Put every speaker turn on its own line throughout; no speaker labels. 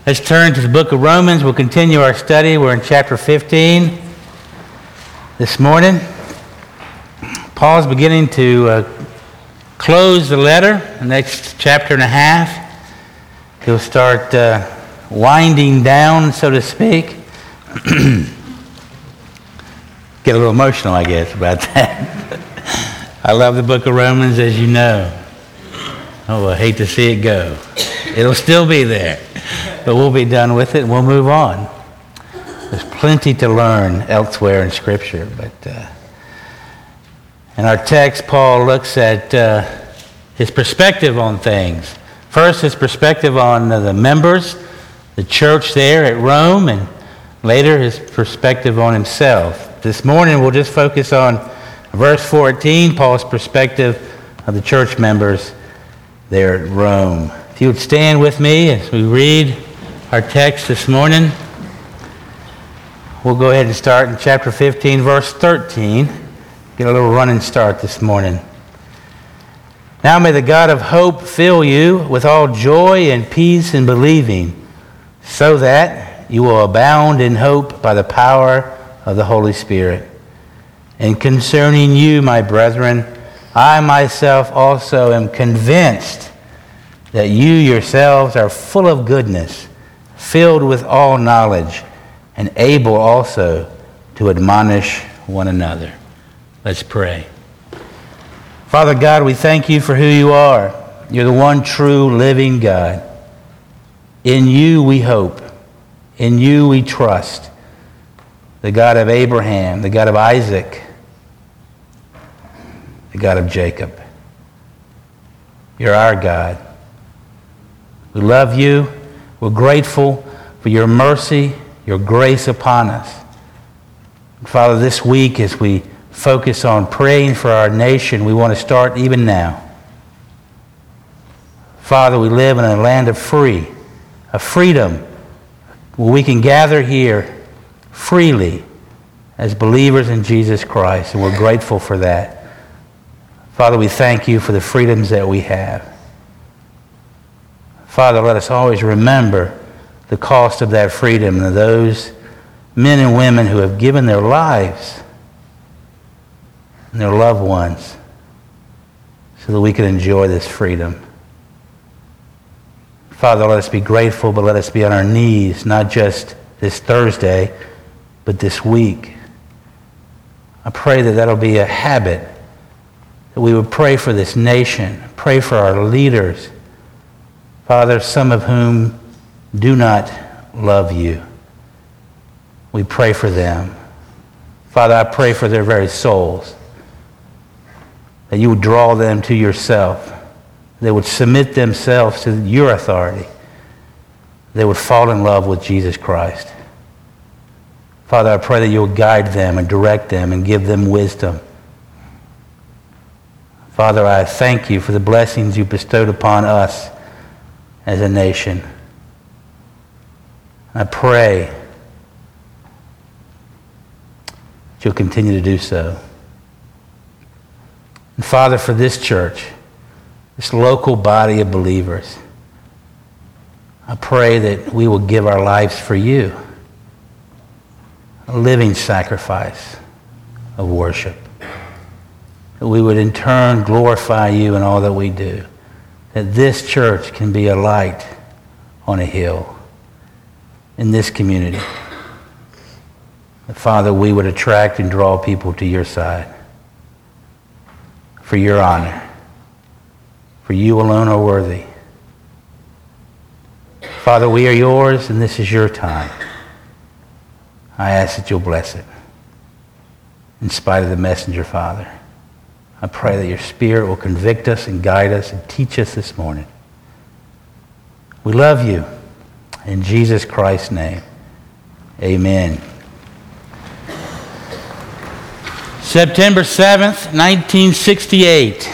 Let's turn to the book of Romans. We'll continue our study. We're in chapter 15 this morning. Paul's beginning to close the letter, the next chapter and a half. He'll start winding down, so to speak. Get a little emotional, I guess, about that. I love the book of Romans, as you know. Oh, I hate to see it go. It'll still be there. But we'll be done with it and we'll move on. There's plenty to learn elsewhere in Scripture. But in our text, Paul looks at his perspective on things. First, his perspective on the members, the church there at Rome, and later his perspective on himself. This morning we'll just focus on verse 14, Paul's perspective of the church members there at Rome. If you would stand with me as we read our text this morning. We'll go ahead and start in chapter 15, verse 13. Get a little running start this morning. Now may the God of hope fill you with all joy and peace in believing, so that you will abound in hope by the power of the Holy Spirit. And concerning you, my brethren, I myself also am convinced that you yourselves are full of goodness, filled with all knowledge, and able also to admonish one another. Let's pray. Father God, we thank you for who you are. You're the one true living God. In you we hope. In you we trust. The God of Abraham, the God of Isaac, the God of Jacob. You're our God. We love you. We're grateful for your mercy, your grace upon us. Father, this week as we focus on praying for our nation, we want to start even now. Father, we live in a land of freedom where we can gather here freely as believers in Jesus Christ, and we're grateful for that. Father, we thank you for the freedoms that we have. Father, let us always remember the cost of that freedom and those men and women who have given their lives and their loved ones so that we can enjoy this freedom. Father, let us be grateful, but let us be on our knees, not just this Thursday, but this week. I pray that that'll be a habit, that we would pray for this nation, pray for our leaders, Father, some of whom do not love you. We pray for them. Father, I pray for their very souls, that you would draw them to yourself. They would submit themselves to your authority. They would fall in love with Jesus Christ. Father, I pray that you would guide them and direct them and give them wisdom. Father, I thank you for the blessings you bestowed upon us as a nation. I pray that you'll continue to do so. And Father, for this church, this local body of believers, I pray that we will give our lives for you, a living sacrifice of worship. That we would in turn glorify you in all that we do. That this church can be a light on a hill in this community. That, Father, we would attract and draw people to your side for your honor. For you alone are worthy. Father, we are yours and this is your time. I ask that you'll bless it. In spite of the messenger, Father, I pray that your Spirit will convict us and guide us and teach us this morning. We love you. In Jesus Christ's name, amen. September 7th, 1968.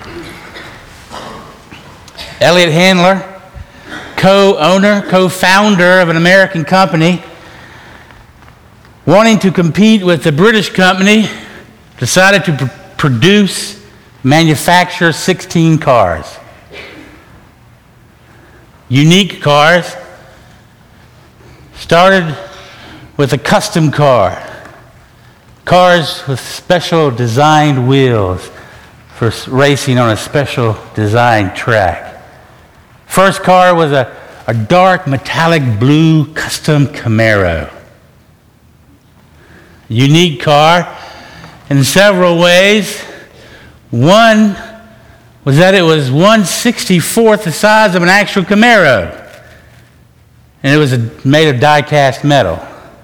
Elliot Handler, co-founder of an American company, wanting to compete with the British company, decided to manufacture 16 cars. Unique cars Started with a custom car. Cars with special designed wheels for racing on a special designed track. First car was a dark metallic blue custom Camaro. Unique car in several ways. One was that it was 1/64th the size of an actual Camaro. And it was made of die-cast metal.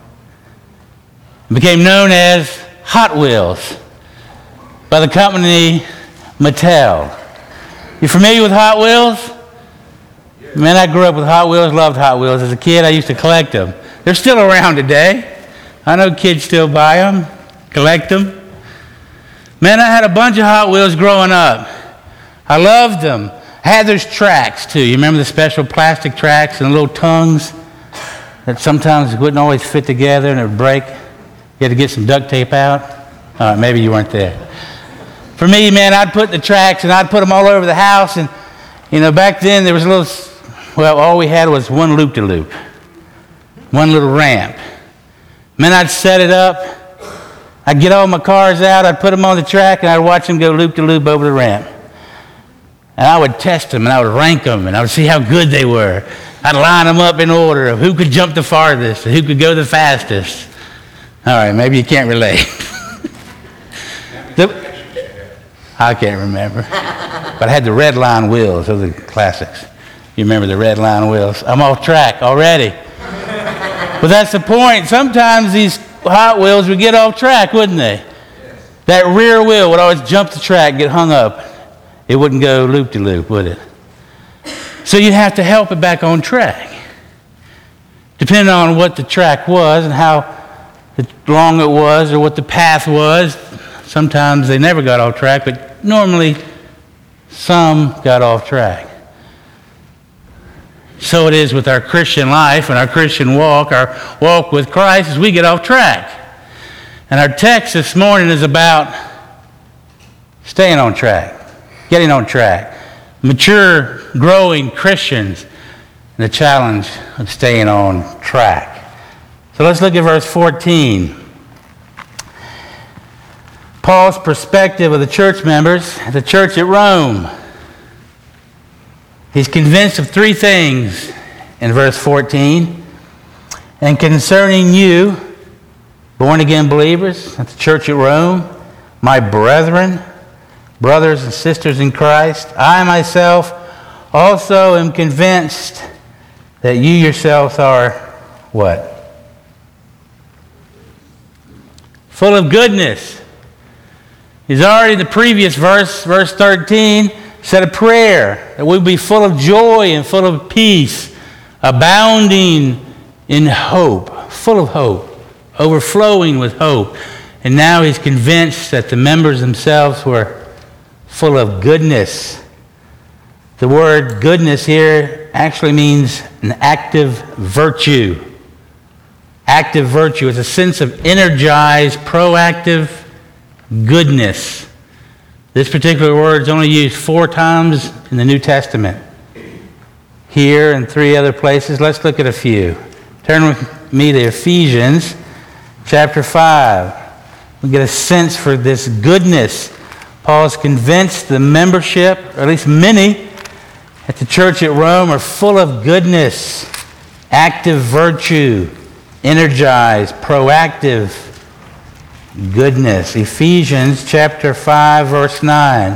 It became known as Hot Wheels by the company Mattel. You familiar with Hot Wheels? Man, I grew up with Hot Wheels, loved Hot Wheels. As a kid, I used to collect them. They're still around today. I know kids still buy them, collect them. Man, I had a bunch of Hot Wheels growing up. I loved them. I had those tracks, too. You remember the special plastic tracks and the little tongues that sometimes wouldn't always fit together and it would break? You had to get some duct tape out? All right, maybe you weren't there. For me, man, I'd put the tracks and I'd put them all over the house. And, back then there was all we had was one loop-de-loop, one little ramp. Man, I'd set it up. I'd get all my cars out. I'd put them on the track, and I'd watch them go loop-de-loop over the ramp. And I would test them, and I would rank them, and I would see how good they were. I'd line them up in order of who could jump the farthest and who could go the fastest. All right, maybe you can't relate. I can't remember. But I had the red line wheels. Those are the classics. You remember the red line wheels? I'm off track already. But that's the point. Sometimes these Hot Wheels would get off track, wouldn't they? Yes. That rear wheel would always jump the track, get hung up. It wouldn't go loop-de-loop, would it? So you'd have to help it back on track. Depending on what the track was and how long it was or what the path was, sometimes they never got off track, but normally some got off track. So it is with our Christian life and our Christian walk, our walk with Christ, as we get off track. And our text this morning is about staying on track, getting on track, mature, growing Christians, and the challenge of staying on track. So let's look at verse 14. Paul's perspective of the church members at the church at Rome. He's convinced of three things in verse 14. And concerning you, born-again believers at the church at Rome, my brethren, brothers and sisters in Christ, I myself also am convinced that you yourselves are what? Full of goodness. He's already in the previous verse 13, said a prayer that we'd be full of joy and full of peace, abounding in hope, full of hope, overflowing with hope. And now he's convinced that the members themselves were full of goodness. The word goodness here actually means an active virtue. Active virtue is a sense of energized, proactive goodness. This particular word is only used 4 times in the New Testament. Here and 3 other places. Let's look at a few. Turn with me to Ephesians chapter 5. We get a sense for this goodness. Paul's convinced the membership, or at least many, at the church at Rome are full of goodness, active virtue, energized, proactive goodness. Ephesians chapter 5, verse 9.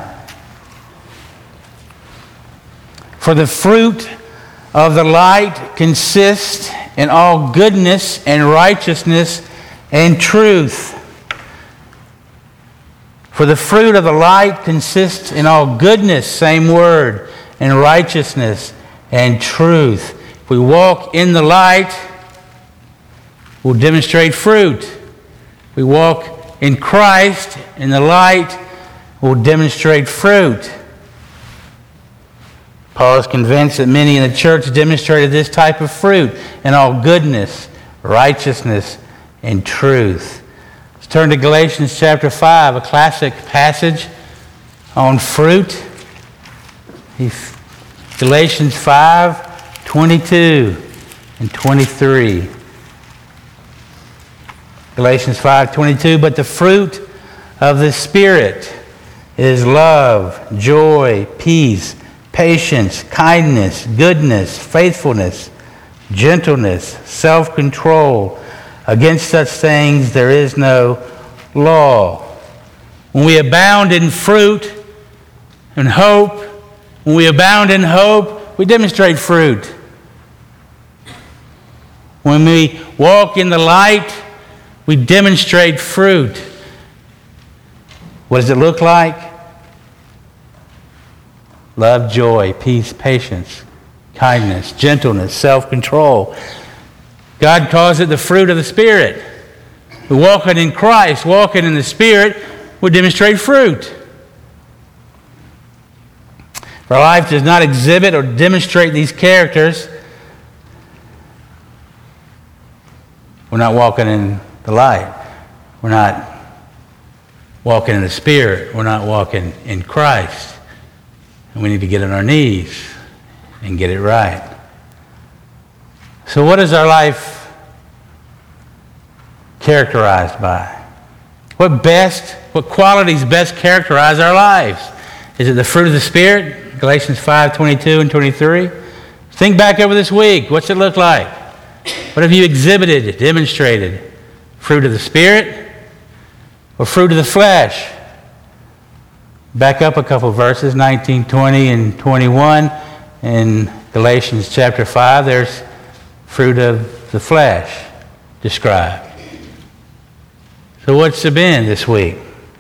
For the fruit of the light consists in all goodness and righteousness and truth. For the fruit of the light consists in all goodness, same word, and righteousness and truth. If we walk in the light, we'll demonstrate fruit. We walk in Christ, in the light, we'll demonstrate fruit. Paul is convinced that many in the church demonstrated this type of fruit in all goodness, righteousness, and truth. Let's turn to Galatians chapter 5, a classic passage on fruit. Galatians 5, 22 and 23. Galatians 5:22, but the fruit of the Spirit is love, joy, peace, patience, kindness, goodness, faithfulness, gentleness, self-control. Against such things there is no law. When we abound in fruit and hope, when we abound in hope, we demonstrate fruit. When we walk in the light, we demonstrate fruit. What does it look like? Love, joy, peace, patience, kindness, gentleness, self-control. God calls it the fruit of the Spirit. We walking in Christ, walking in the Spirit, we demonstrate fruit. If our life does not exhibit or demonstrate these characters, we're not walking in the light. We're not walking in the Spirit. We're not walking in Christ. And we need to get on our knees and get it right. So what is our life characterized by? What qualities best characterize our lives? Is it the fruit of the Spirit? Galatians 5:22 and 23. Think back over this week. What's it look like? What have you exhibited, demonstrated? Fruit of the Spirit or fruit of the flesh? Back up a couple verses, 19, 20, and 21. In Galatians chapter 5, there's fruit of the flesh described. So what's it been this week?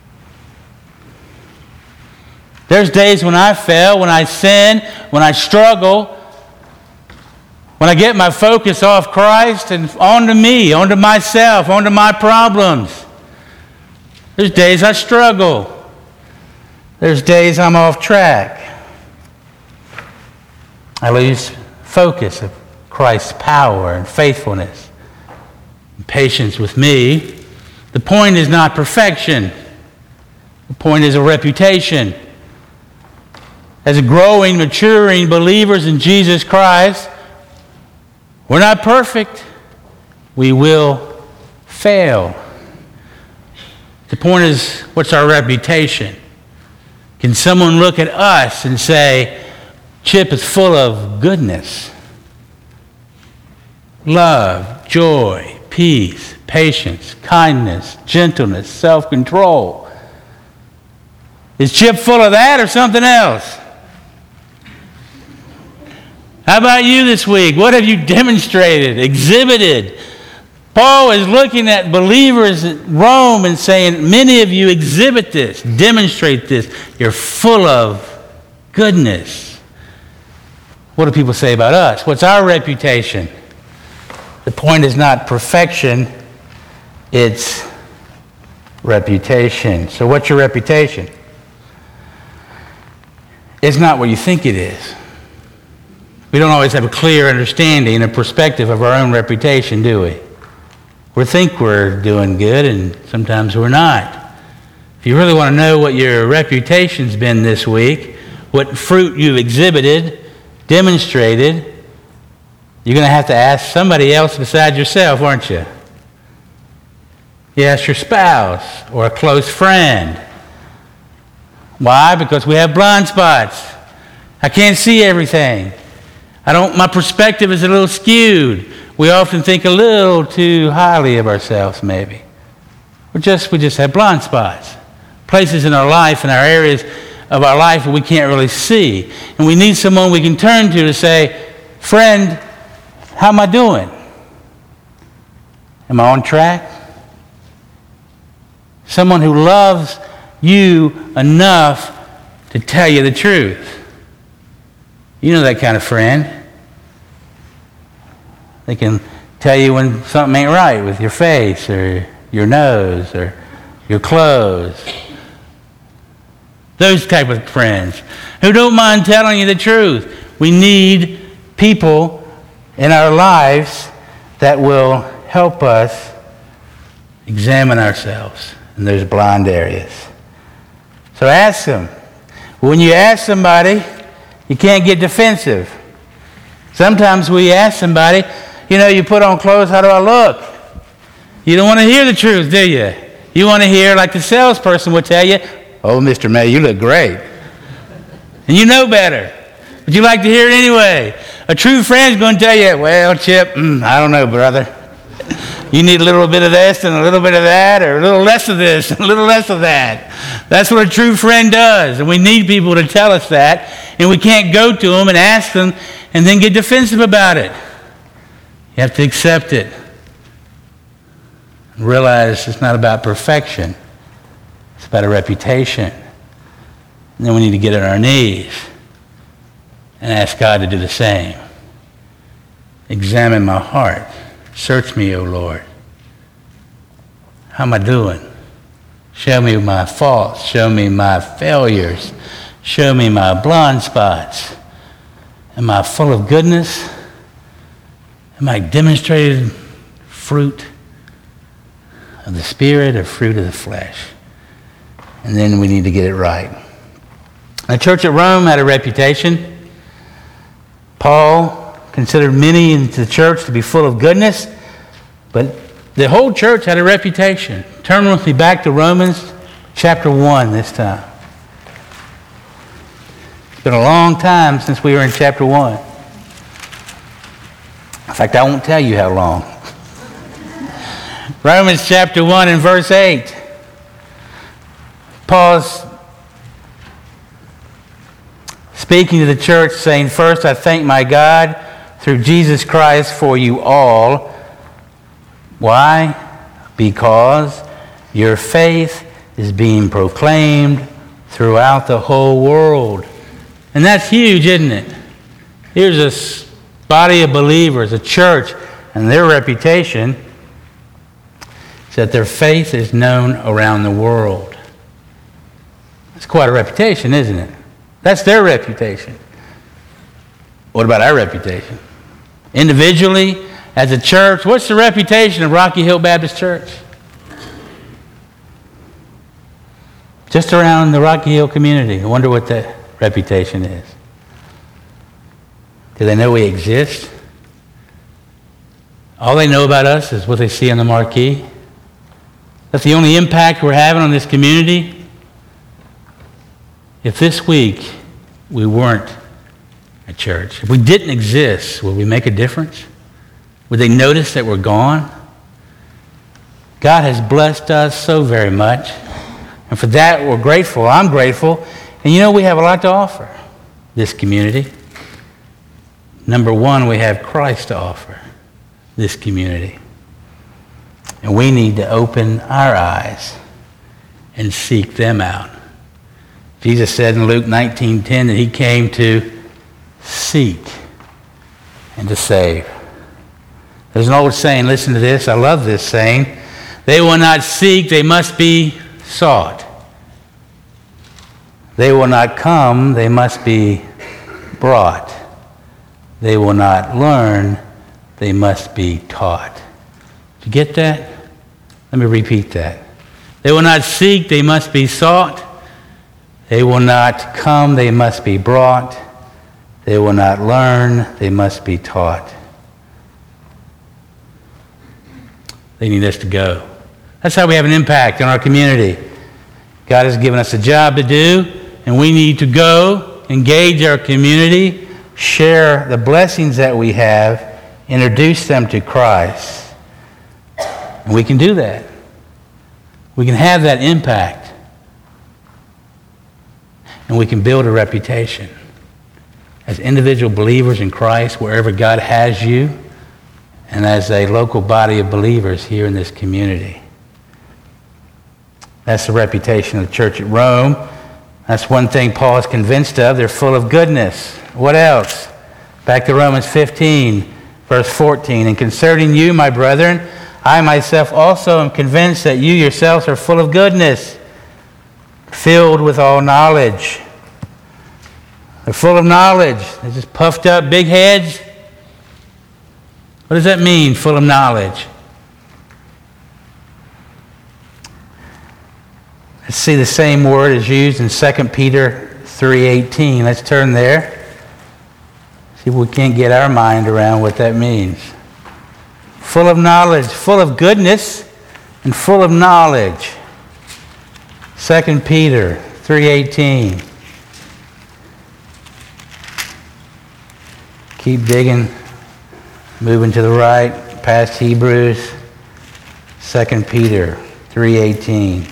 There's days when I fail, when I sin, when I struggle, when I get my focus off Christ and onto me, onto myself, onto my problems. There's days I struggle. There's days I'm off track. I lose focus of Christ's power and faithfulness and patience with me. The point is not perfection. The point is a reputation. As growing, maturing believers in Jesus Christ, we're not perfect. We will fail. The point is, what's our reputation? Can someone look at us and say, Chip is full of goodness, love, joy, peace, patience, kindness, gentleness, self-control? Is Chip full of that or something else? How about you this week? What have you demonstrated, exhibited? Paul is looking at believers in Rome and saying, many of you exhibit this, demonstrate this. You're full of goodness. What do people say about us? What's our reputation? The point is not perfection, it's reputation. So what's your reputation? It's not what you think it is. We don't always have a clear understanding and perspective of our own reputation, do we? We think we're doing good, and sometimes we're not. If you really want to know what your reputation's been this week, what fruit you've exhibited, demonstrated, you're going to have to ask somebody else besides yourself, aren't you? You ask your spouse or a close friend. Why? Because we have blind spots. I can't see everything. My perspective is a little skewed. We often think a little too highly of ourselves, maybe. We just have blind spots. Places in our life, in our areas of our life that we can't really see. And we need someone we can turn to say, friend, how am I doing? Am I on track? Someone who loves you enough to tell you the truth. You know that kind of friend. They can tell you when something ain't right with your face or your nose or your clothes. Those type of friends who don't mind telling you the truth. We need people in our lives that will help us examine ourselves in those blind areas. So ask them. When you ask somebody, you can't get defensive. Sometimes we ask somebody, you put on clothes, how do I look? You don't want to hear the truth, do you? You want to hear, like the salesperson would tell you, oh, Mr. May, you look great. And you know better. But you like to hear it anyway. A true friend's going to tell you, well, Chip, I don't know, brother. You need a little bit of this and a little bit of that, or a little less of this and a little less of that. That's what a true friend does. And we need people to tell us that. And we can't go to them and ask them and then get defensive about it. You have to accept it. And realize it's not about perfection. It's about a reputation. And then we need to get on our knees and ask God to do the same. Examine my heart. Search me, O Lord. How am I doing? Show me my faults. Show me my failures. Show me my blind spots. Am I full of goodness? Am I demonstrated fruit of the Spirit or fruit of the flesh? And then we need to get it right. The church at Rome had a reputation. Paul considered many in the church to be full of goodness, but the whole church had a reputation. Turn with me back to Romans chapter 1 this time. It's been a long time since we were in chapter 1. In fact, I won't tell you how long. Romans chapter 1 and verse 8. Paul's speaking to the church, saying, first, I thank my God through Jesus Christ for you all. Why? Because your faith is being proclaimed throughout the whole world. And that's huge, isn't it? Here's a body of believers, a church, and their reputation is that their faith is known around the world. It's quite a reputation, isn't it? That's their reputation. What about our reputation? Individually, as a church, what's the reputation of Rocky Hill Baptist Church? Just around the Rocky Hill community. I wonder what that reputation is. Do they know we exist? All they know about us is what they see on the marquee. That's the only impact we're having on this community. If this week we weren't a church, if we didn't exist, would we make a difference? Would they notice that we're gone? God has blessed us so very much. And for that, we're grateful. I'm grateful. And you know, we have a lot to offer this community. Number one, we have Christ to offer this community. And we need to open our eyes and seek them out. Jesus said in Luke 19:10 that he came to seek and to save. There's an old saying, listen to this, I love this saying. They will not seek, they must be sought. They will not come, they must be brought. They will not learn, they must be taught. Did you get that? Let me repeat that. They will not seek, they must be sought. They will not come, they must be brought. They will not learn, they must be taught. They need us to go. That's how we have an impact on our community. God has given us a job to do, and we need to go, engage our community, share the blessings that we have, introduce them to Christ. And we can do that. We can have that impact. And we can build a reputation as individual believers in Christ wherever God has you, and as a local body of believers here in this community. That's the reputation of the church at Rome. That's one thing Paul is convinced of. They're full of goodness. What else? Back to Romans 15, verse 14. And concerning you, my brethren, I myself also am convinced that you yourselves are full of goodness, filled with all knowledge. They're full of knowledge. They're just puffed up, big heads. What does that mean, full of knowledge? Let's see, the same word is used in 2 Peter 3:18. Let's turn there. See if we can't get our mind around what that means. Full of knowledge, full of goodness. and full of knowledge. 2 Peter 3:18. Keep digging, moving to the right, past Hebrews. 2 Peter 3:18.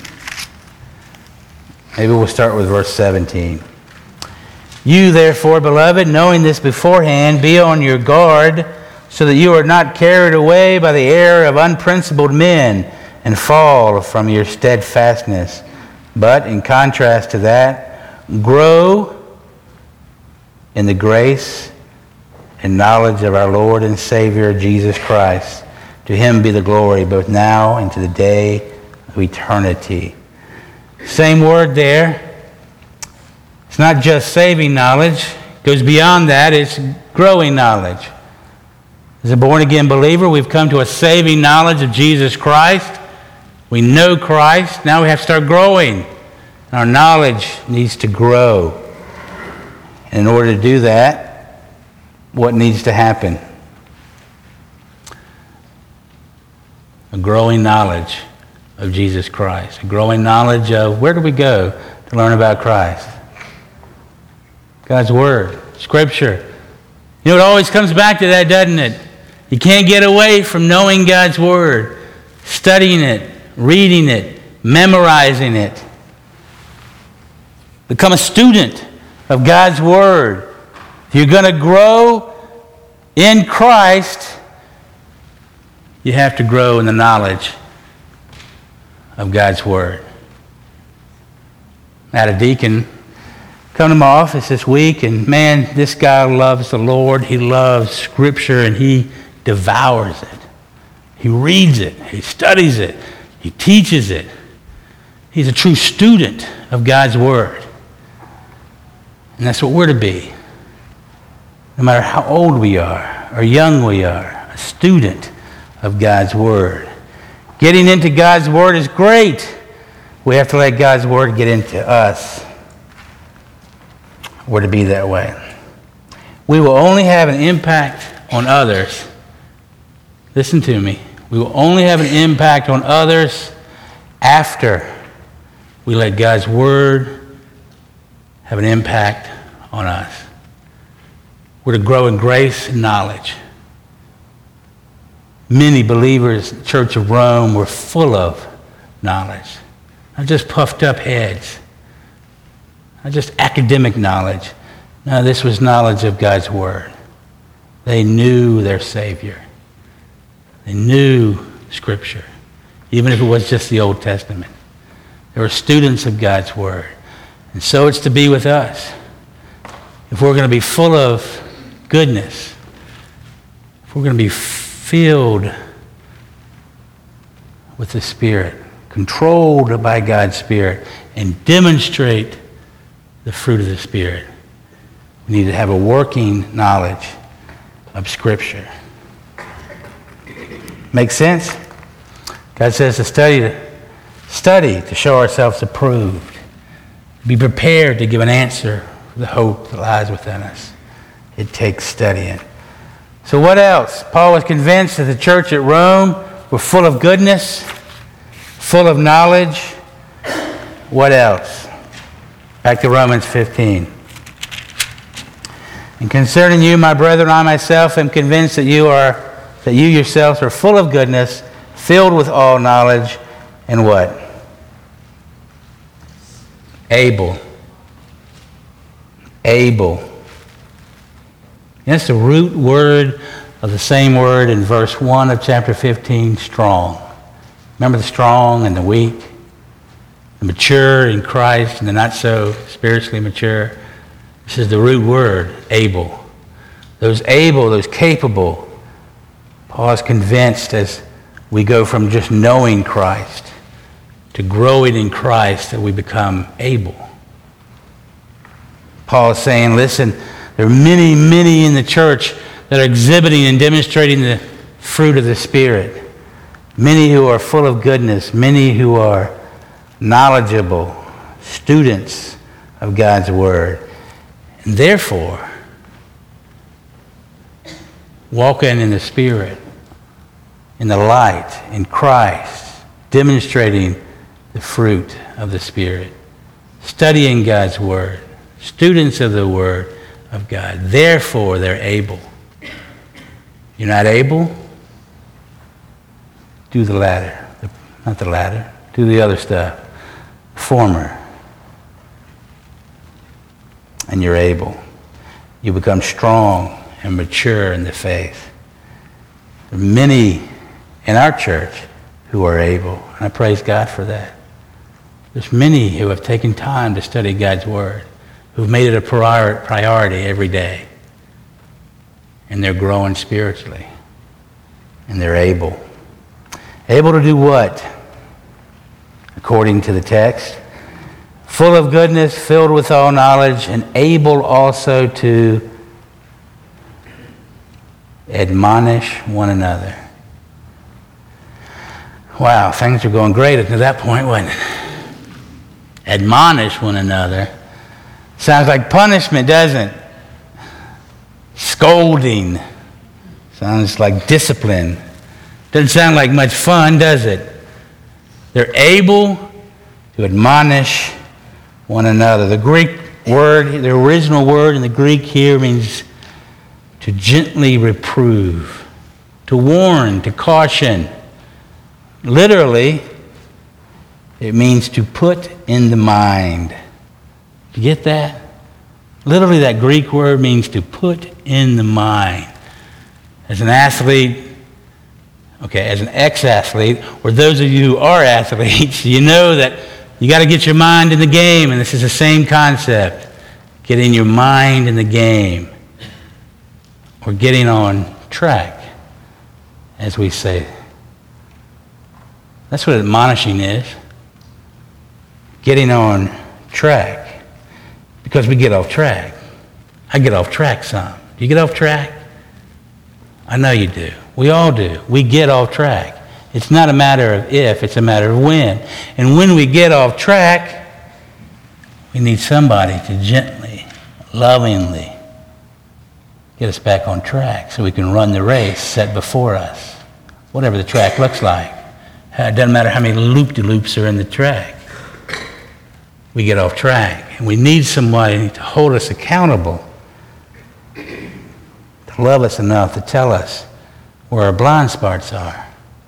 Maybe we'll start with verse 17. You, therefore, beloved, knowing this beforehand, be on your guard, so that you are not carried away by the error of unprincipled men and fall from your steadfastness. But in contrast to that, grow in the grace and knowledge of our Lord and Savior, Jesus Christ. To him be the glory, both now and to the day of eternity. Same word there. It's not just saving knowledge. It goes beyond that. It's growing knowledge. As a born-again believer, we've come to a saving knowledge of Jesus Christ. We know Christ. Now we have to start growing. Our knowledge needs to grow. And in order to do that, what needs to happen? A growing knowledge of Jesus Christ. A growing knowledge of where do we go to learn about Christ? God's Word, Scripture. You know, it always comes back to that, doesn't it? You can't get away from knowing God's Word, studying it, reading it, memorizing it. Become a student of God's Word. If you're going to grow in Christ, you have to grow in the knowledge of God's Word. I had a deacon come to my office this week, and man, this guy loves the Lord. He loves Scripture, and he devours it. He reads it. He studies it. He teaches it. He's a true student of God's Word. And that's what we're to be. No matter how old we are or young we are, a student of God's Word. Getting into God's Word is great. We have to let God's Word get into us. We're to be that way. We will only have an impact on others. Listen to me. We will only have an impact on others after we let God's Word have an impact on us. We're to grow in grace and knowledge. Many believers in the Church of Rome were full of knowledge. Not just puffed up heads. Not just academic knowledge. No, this was knowledge of God's Word. They knew their Savior. They knew Scripture, even if it was just the Old Testament. They were students of God's Word. And so it's to be with us. If we're going to be full of goodness, if we're going to be filled with the Spirit, controlled by God's Spirit, and demonstrate the fruit of the Spirit, we need to have a working knowledge of Scripture. Make sense? God says to study to show ourselves approved. Be prepared to give an answer for the hope that lies within us. It takes studying. So what else? Paul was convinced that the church at Rome were full of goodness, full of knowledge. What else? Back to Romans 15. And concerning you, my brethren, I myself am convinced that you yourselves are full of goodness, filled with all knowledge, and what? Able. That's the root word of the same word in verse 1 of chapter 15, strong. Remember the strong and the weak, the mature in Christ and the not so spiritually mature. This is the root word, able. Those able, those capable. Paul is convinced as we go from just knowing Christ to growing in Christ that we become able. Paul is saying, listen, there are many, many in the church that are exhibiting and demonstrating the fruit of the Spirit. Many who are full of goodness, many who are knowledgeable, students of God's Word. And therefore, walking in the Spirit, in the light, in Christ, demonstrating the fruit of the Spirit, studying God's Word, students of the Word of God. Therefore, they're able. You're not able? Do the latter. Not the latter. Do the other stuff. Former. And you're able. You become strong and mature in the faith. There are many in our church who are able, and I praise God for that. There's many who have taken time to study God's Word, who've made it a priority every day, and they're growing spiritually, and they're able. Able to do what? According to the text, full of goodness, filled with all knowledge, and able also to admonish one another. Wow, things are going great up to that point, wasn't it? Admonish one another. Sounds like punishment, doesn't it? Scolding. Sounds like discipline. Doesn't sound like much fun, does it? They're able to admonish one another. The Greek word, the original word in the Greek here means to gently reprove, to warn, to caution. Literally, it means to put in the mind. You get that? Literally, that Greek word means to put in the mind. As an athlete, as an ex-athlete, or those of you who are athletes, you know that you got to get your mind in the game, and this is the same concept. Getting your mind in the game, or getting on track, as we say. That's what admonishing is. Getting on track. Because we get off track. I get off track some. Do you get off track? I know you do. We all do. We get off track. It's not a matter of if, it's a matter of when. And when we get off track, we need somebody to gently, lovingly get us back on track so we can run the race set before us, whatever the track looks like. It doesn't matter how many loop-de-loops are in the track. We get off track, and we need somebody to hold us accountable, to love us enough to tell us where our blind spots are.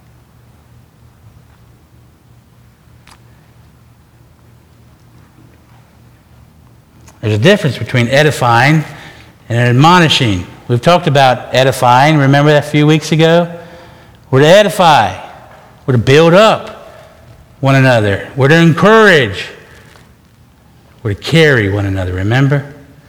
There's a difference between edifying and admonishing. We've talked about edifying. Remember that a few weeks ago? We're to edify. We're to build up one another. We're to encourage. We're to carry one another. Remember?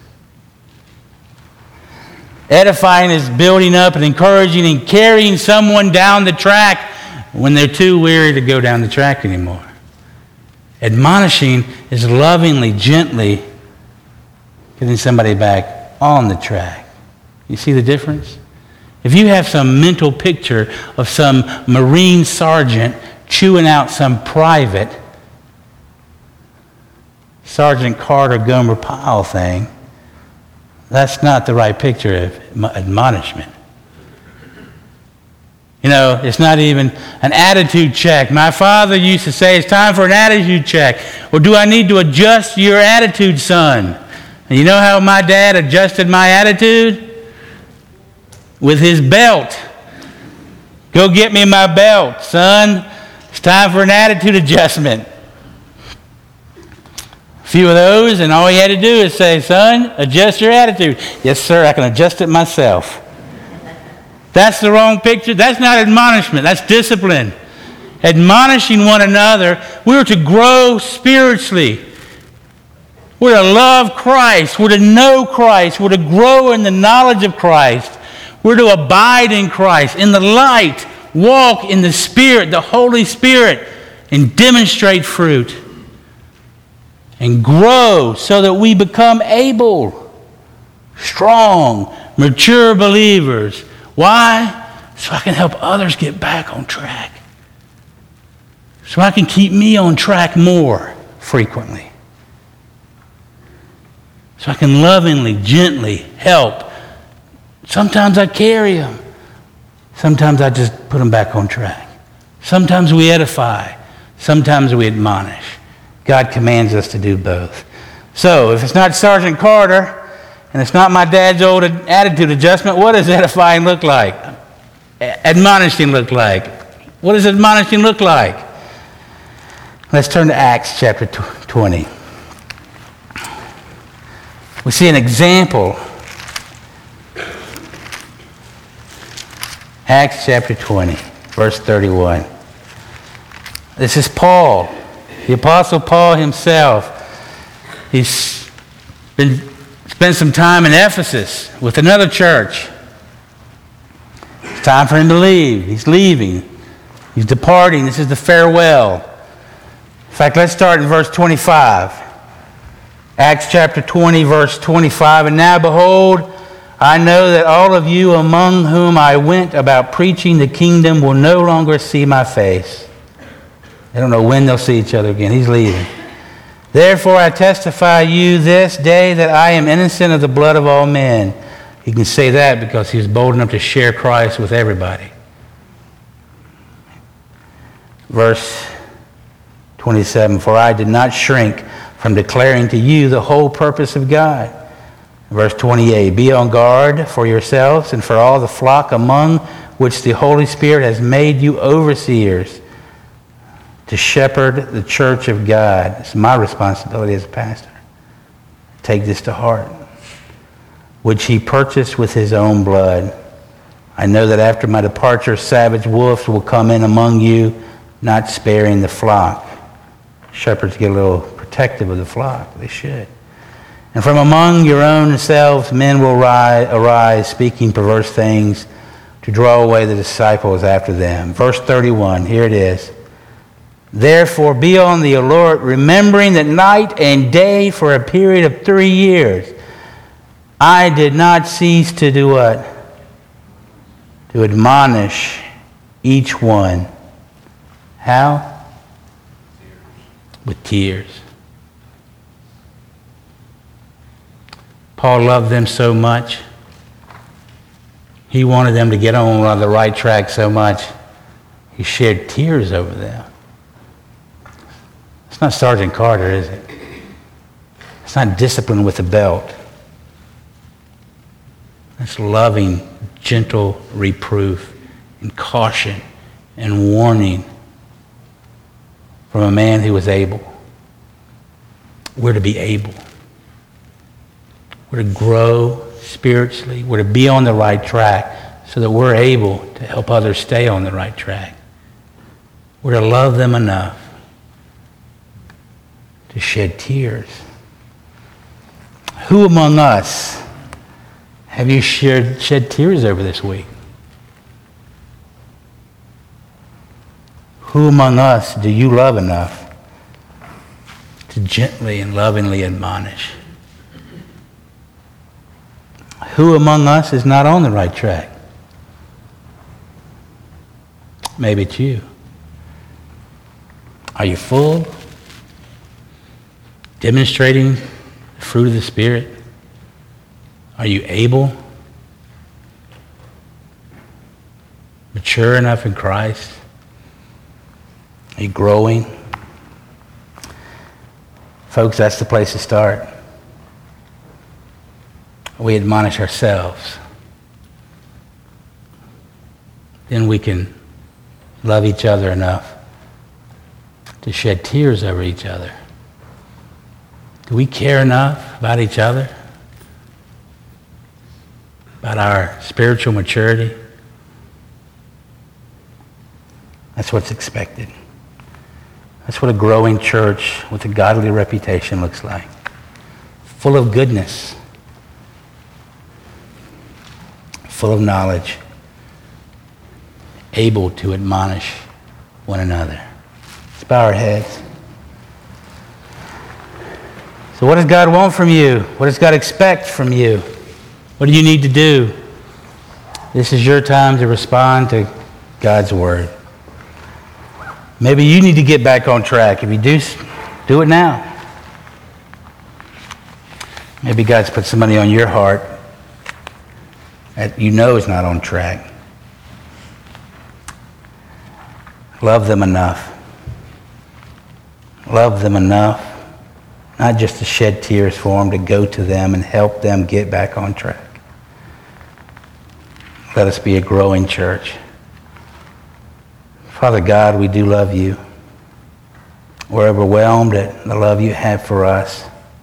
Edifying is building up and encouraging and carrying someone down the track when they're too weary to go down the track anymore. Admonishing is lovingly, gently getting somebody back on the track. You see the difference? If you have some mental picture of some Marine sergeant chewing out some private, Sergeant Carter Gomer Pyle thing, that's not the right picture of admonishment. You know, it's not even an attitude check. My father used to say, it's time for an attitude check. Or do I need to adjust your attitude, son? And you know how my dad adjusted my attitude? With his belt. Go get me my belt, son. It's time for an attitude adjustment. A few of those, and all he had to do is say, son, adjust your attitude. Yes, sir, I can adjust it myself. That's the wrong picture. That's not admonishment. That's discipline. Admonishing one another, we're to grow spiritually. We're to love Christ. We're to know Christ. We're to grow in the knowledge of Christ. We're to abide in Christ, in the light, walk in the Spirit, the Holy Spirit, and demonstrate fruit. And grow so that we become able, strong, mature believers. Why? So I can help others get back on track. So I can keep me on track more frequently. So I can lovingly, gently help. Sometimes I carry them. Sometimes I just put them back on track. Sometimes we edify. Sometimes we admonish. God commands us to do both. So, if it's not Sergeant Carter, and it's not my dad's old attitude adjustment, what does edifying look like? Admonishing look like? What does admonishing look like? Let's turn to Acts chapter 20. We see an example. Acts chapter 20, verse 31. This is Paul, the Apostle Paul himself. He's spent some time in Ephesus with another church. It's time for him to leave. He's leaving. He's departing. This is the farewell. In fact, let's start in verse 25. Acts chapter 20, verse 25. And now behold, I know that all of you among whom I went about preaching the kingdom will no longer see my face. They don't know when they'll see each other again. He's leaving. Therefore I testify you this day that I am innocent of the blood of all men. He can say that because he was bold enough to share Christ with everybody. Verse 27, for I did not shrink from declaring to you the whole purpose of God. Verse 28, be on guard for yourselves and for all the flock among which the Holy Spirit has made you overseers to shepherd the church of God. It's my responsibility as a pastor. Take this to heart. Which he purchased with his own blood. I know that after my departure, savage wolves will come in among you, not sparing the flock. Shepherds get a little protective of the flock. They should. And from among your own selves, men will arise, speaking perverse things, to draw away the disciples after them. Verse 31, here it is. Therefore be on the alert, remembering that night and day for a period of 3 years, I did not cease to do what? To admonish each one. How? With tears. Paul loved them so much. He wanted them to get on the right track so much. He shed tears over them. It's not Sergeant Carter, is it? It's not discipline with a belt. It's loving, gentle reproof and caution and warning from a man who was able. We're to be able. We're to grow spiritually. We're to be on the right track so that we're able to help others stay on the right track. We're to love them enough to shed tears. Who among us have you shed tears over this week? Who among us do you love enough to gently and lovingly admonish? Who among us is not on the right track? Maybe it's you. Are you full? Demonstrating the fruit of the Spirit? Are you able? Mature enough in Christ? Are you growing? Folks, that's the place to start. We admonish ourselves. Then we can love each other enough to shed tears over each other. Do we care enough about each other? About our spiritual maturity? That's what's expected. That's what a growing church with a godly reputation looks like. Full of goodness. Full of knowledge. Able to admonish one another. Let's bow our heads. So what does God want from you? What does God expect from you? What do you need to do? This is your time to respond to God's word. Maybe you need to get back on track. If you do it now. Maybe God's put somebody on your heart that you know is not on track. Love them enough love them enough, not just to shed tears for them, to go to them and help them get back on track. Let us be a growing church. Father God, we do love you. We're overwhelmed at the love you have for us.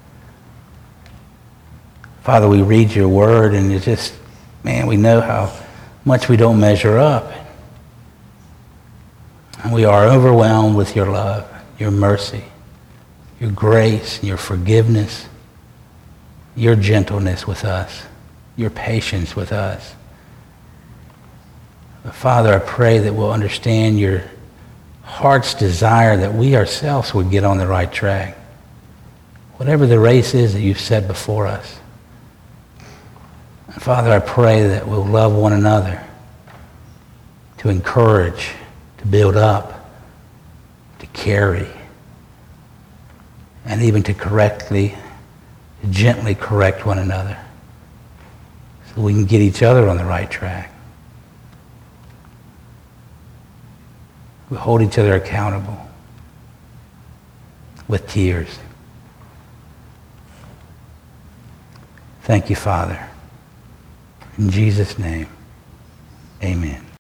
Father, we read your word and it's just, man, we know how much we don't measure up. And we are overwhelmed with your love, your mercy, your grace, your forgiveness, your gentleness with us, your patience with us. But Father, I pray that we'll understand your heart's desire that we ourselves would get on the right track. Whatever the race is that you've set before us. And Father, I pray that we'll love one another, to encourage, to build up, to carry, and even to gently correct one another so we can get each other on the right track. We hold each other accountable with tears. Thank you, Father. In Jesus' name, amen.